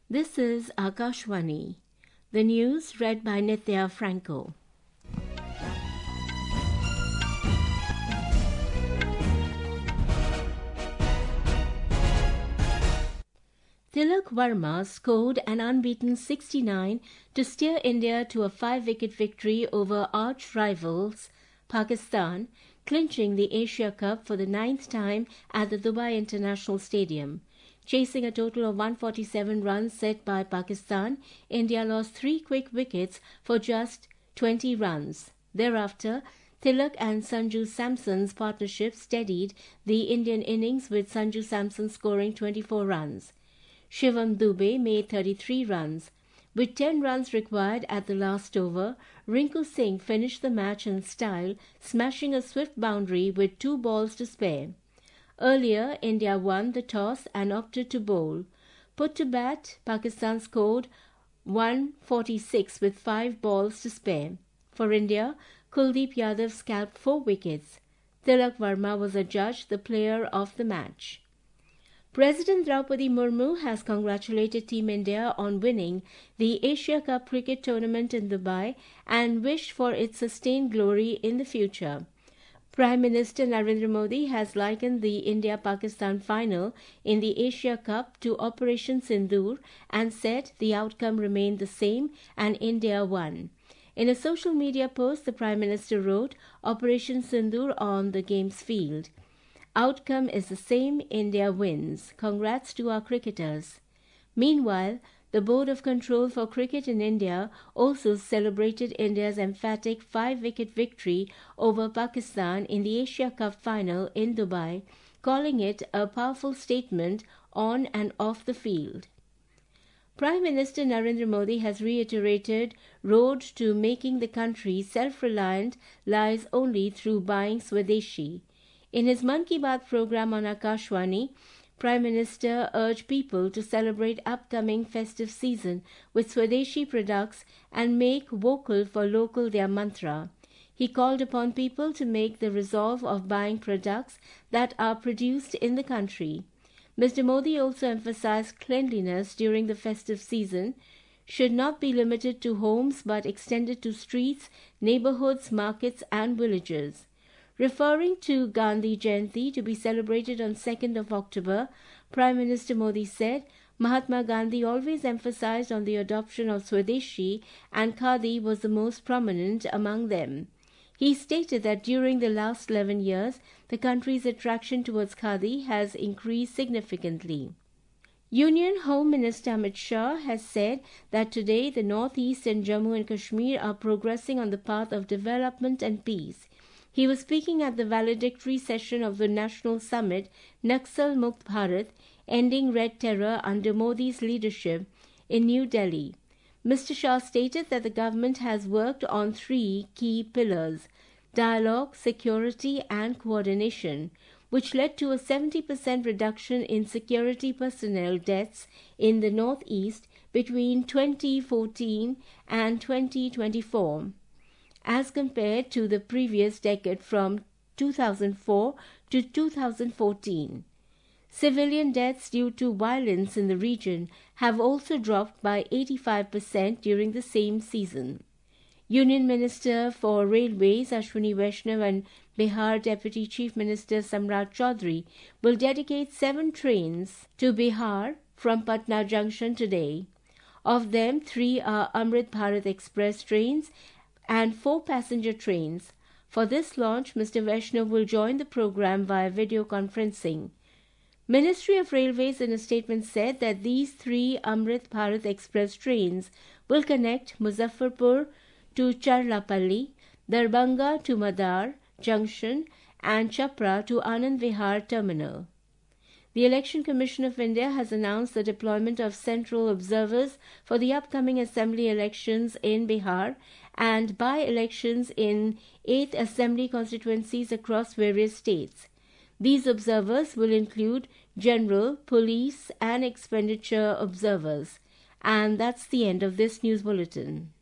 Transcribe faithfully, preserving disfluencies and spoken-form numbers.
This is Akashvani. The news read by Nithya Franco. Tilak Varma scored an unbeaten sixty-nine to steer India to a five-wicket victory over arch-rivals Pakistan, clinching the Asia Cup for the ninth time at the Dubai International Stadium. Chasing a total of one hundred forty-seven runs set by Pakistan, India lost three quick wickets for just twenty runs. Thereafter, Tilak and Sanju Samson's partnership steadied the Indian innings, with Sanju Samson scoring twenty-four runs. Shivam Dube made thirty-three runs. With ten runs required at the last over, Rinku Singh finished the match in style, smashing a swift boundary with two balls to spare. Earlier, India won the toss and opted to bowl. Put to bat, Pakistan scored one forty-six with five balls to spare. For India, Kuldeep Yadav scalped four wickets. Tilak Varma was adjudged the player of the match. President Draupadi Murmu has congratulated Team India on winning the Asia Cup cricket tournament in Dubai and wished for its sustained glory in the future. Prime Minister Narendra Modi has likened the India-Pakistan final in the Asia Cup to Operation Sindoor and said the outcome remained the same and India won. In a social media post, the Prime Minister wrote, "Operation Sindoor on the game's field. Outcome is the same, India wins. Congrats to our cricketers." Meanwhile, the Board of Control for Cricket in India also celebrated India's emphatic five-wicket victory over Pakistan in the Asia Cup final in Dubai, calling it a powerful statement on and off the field. Prime Minister Narendra Modi has reiterated road to making the country self-reliant lies only through buying Swadeshi. In his Mann Ki Baat program on Akashvani, Prime Minister urged people to celebrate upcoming festive season with Swadeshi products and make vocal for local their mantra. He called upon people to make the resolve of buying products that are produced in the country. Mister Modi also emphasized cleanliness during the festive season should not be limited to homes but extended to streets, neighborhoods, markets and villages. Referring to Gandhi Jayanti to be celebrated on second of October, Prime Minister Modi said, "Mahatma Gandhi always emphasized on the adoption of Swadeshi and Khadi was the most prominent among them." He stated that during the last eleven years, the country's attraction towards Khadi has increased significantly. Union Home Minister Amit Shah has said that today the Northeast and Jammu and Kashmir are progressing on the path of development and peace. He was speaking at the valedictory session of the National Summit, Naxal Mukt Bharat, Ending Red Terror under Modi's leadership, in New Delhi. Mister Shah stated that the government has worked on three key pillars: dialogue, security and coordination, which led to a seventy percent reduction in security personnel deaths in the Northeast between twenty fourteen and twenty twenty-four. As compared to the previous decade from two thousand four to two thousand fourteen. Civilian deaths due to violence in the region have also dropped by eighty-five percent during the same season. Union Minister for Railways Ashwini Vaishnav and Bihar Deputy Chief Minister Samrat Chaudhary will dedicate seven trains to Bihar from Patna Junction today. Of them, three are Amrit Bharat Express trains and four passenger trains. For this launch, Mister Vaishnav will join the program via video conferencing. Ministry of Railways in a statement said that these three Amrit Bharat Express trains will connect Muzaffarpur to Charlapalli, Darbhanga to Madar Junction and Chapra to Anand Vihar Terminal. The Election Commission of India has announced the deployment of central observers for the upcoming assembly elections in Bihar and by-elections in eight assembly constituencies across various states. These observers will include general, police and expenditure observers. And that's the end of this news bulletin.